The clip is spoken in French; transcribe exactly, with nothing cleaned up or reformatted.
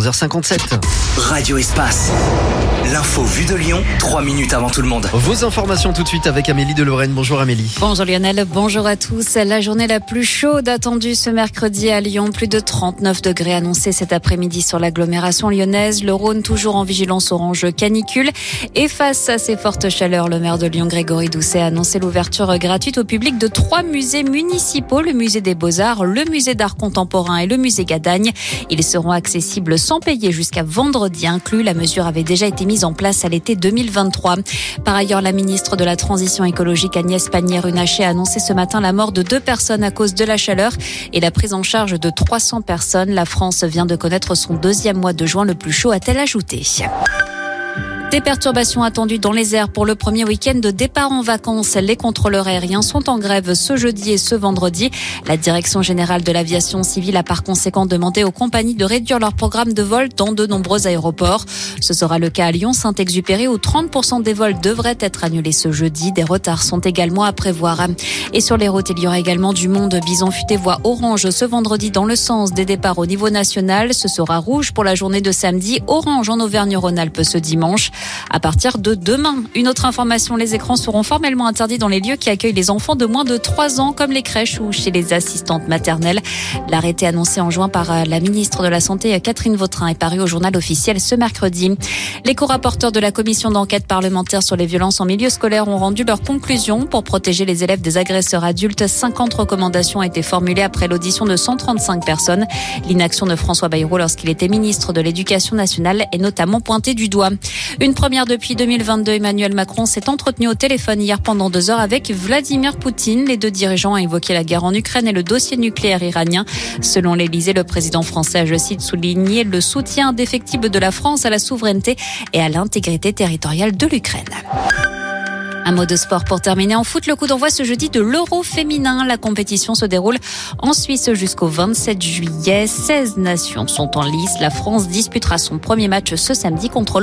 onze heures cinquante-sept. Radio Espace. L'info vue de Lyon, trois minutes avant tout le monde. Vos informations tout de suite avec Amélie de Lorraine. Bonjour Amélie. Bonjour Lionel, bonjour à tous. La journée la plus chaude attendue ce mercredi à Lyon. Plus de trente-neuf degrés annoncés cet après-midi sur l'agglomération lyonnaise. Le Rhône toujours en vigilance orange canicule. Et face à ces fortes chaleurs, le maire de Lyon, Grégory Doucet, a annoncé l'ouverture gratuite au public de trois musées municipaux. Le musée des Beaux-Arts, le musée d'art contemporain et le musée Gadagne. Ils seront accessibles sans payer jusqu'à vendredi inclus. La mesure avait déjà été mise en place à l'été deux mille vingt-trois. Par ailleurs, la ministre de la Transition écologique Agnès Pannier-Runacher a annoncé ce matin la mort de deux personnes à cause de la chaleur et la prise en charge de trois cents personnes. La France vient de connaître son deuxième mois de juin le plus chaud, a-t-elle ajouté. Des perturbations attendues dans les airs pour le premier week-end de départ en vacances. Les contrôleurs aériens sont en grève ce jeudi et ce vendredi. La Direction générale de l'aviation civile a par conséquent demandé aux compagnies de réduire leur programme de vol dans de nombreux aéroports. Ce sera le cas à Lyon, Saint-Exupéry où trente pour cent des vols devraient être annulés ce jeudi. Des retards sont également à prévoir. Et sur les routes, il y aura également du monde. Bison Futé voie orange ce vendredi dans le sens des départs au niveau national. Ce sera rouge pour la journée de samedi, orange en Auvergne-Rhône-Alpes ce dimanche. À partir de demain, une autre information, les écrans seront formellement interdits dans les lieux qui accueillent les enfants de moins de trois ans, comme les crèches ou chez les assistantes maternelles. L'arrêté annoncé en juin par la ministre de la Santé, Catherine Vautrin, est paru au journal officiel ce mercredi. Les co-rapporteurs de la commission d'enquête parlementaire sur les violences en milieu scolaire ont rendu leurs conclusions pour protéger les élèves des agresseurs adultes. cinquante recommandations ont été formulées après l'audition de cent trente-cinq personnes. L'inaction de François Bayrou lorsqu'il était ministre de l'Éducation nationale est notamment pointée du doigt. Une première depuis deux mille vingt-deux, Emmanuel Macron s'est entretenu au téléphone hier pendant deux heures avec Vladimir Poutine. Les deux dirigeants ont évoqué la guerre en Ukraine et le dossier nucléaire iranien. Selon l'Élysée, le président français a, je cite, souligné le soutien indéfectible de la France à la souveraineté et à l'intégrité territoriale de l'Ukraine. Un mot de sport pour terminer. En foot, le coup d'envoi ce jeudi de l'Euro féminin. La compétition se déroule en Suisse jusqu'au vingt-sept juillet. seize nations sont en lice. La France disputera son premier match ce samedi contre